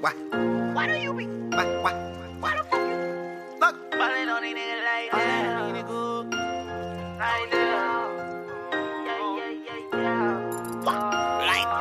Why? Why do you be? Why? Why the fuck you? Look. Ballin' on these niggas like that. Like that. Like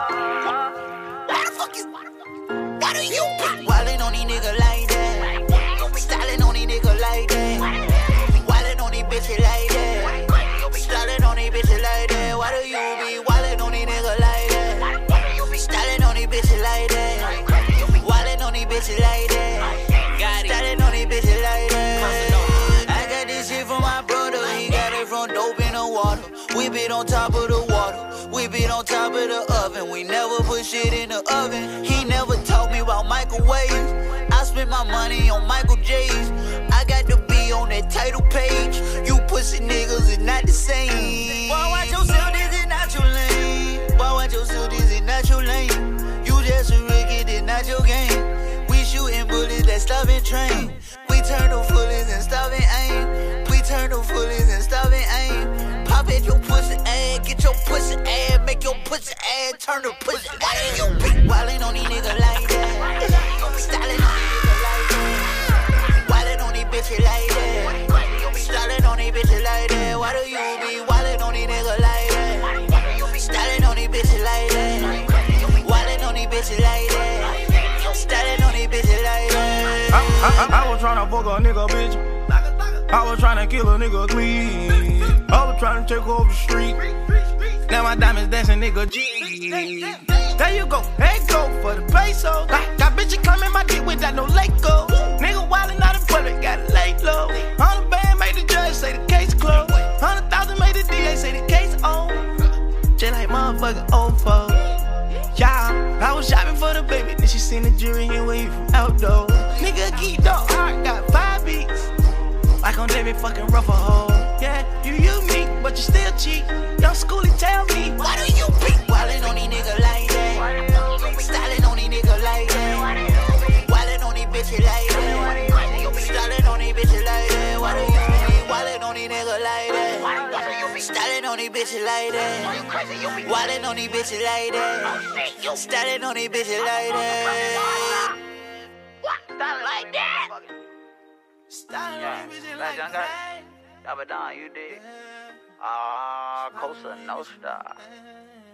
that. Why the fuck you? Why do you be? Wildin' on these niggas like that. Stylin' on these niggas like that. Wildin' on these bitches like that. Stylin' on these bitches like that. Why do you be wildin' on these niggas like that? Stylin' on these bitches like that. Wildin' on these bitches like that. Stylin' on these bitches like that. I got this shit from my brother. He got it from dope in the water. We beat on top of the water. We beat on top of the oven. We never put shit in the oven. He never taught me about microwaves. I spent my money on Michael J's. I got to be on that title page. You pussy niggas is not the same. Boy, watch yourself, this is not your lane. Boy, watch yourself, this is not your lane. You just a rookie, this not your game. We shooting bullets that stop and train. We turn the bullets and stop and aim. We turn the bullets and stop and aim. Pop at your pussy ass, get your pussy ass, make your pussy ass turn the pussy ass. You be wildin' on these niggas like that. Stylin' on these niggas like that. Wildin' on these bitches like that. Stylin' on these bitches like that. Why do you be wildin' on these niggas like that? Stylin' on these bitches like that. Wildin' on these bitches like that. Stylin' on these bitches like that. I was tryna fuck a nigga, bitch. I was tryna kill a nigga, clean. I was tryna take over the street. Now my diamonds dancing, nigga, G. There you go, hey go for the peso. Got bitches coming my dick without no Lego. Nigga wildin' out in public, got it laid low. 100 band made the judge say the case closed. 100,000 made the DA say the case on. Just like motherfucking old folks. Yeah, I was shopping for the baby, then she seen the jury and wave from outdoor. Nigga geeked up hard, got 5 beats. Like on David fucking rough a hole. Yeah, you unique, but you still cheat. Young Schoolie tell me, why do you be wildin' on these niggas like that? Stylin' on these niggas like that. Wildin' on these bitches like that. Stylin' on these bitches like that. Why do you be wildin' on these niggas like that? Stylin' on these bitches like that. Wildin' on these bitches like that. Stylin' on these bitches like that. Stylin' like that. Stylin' on these bitches like that. Dabba Don, you dig? Cosa Nostra.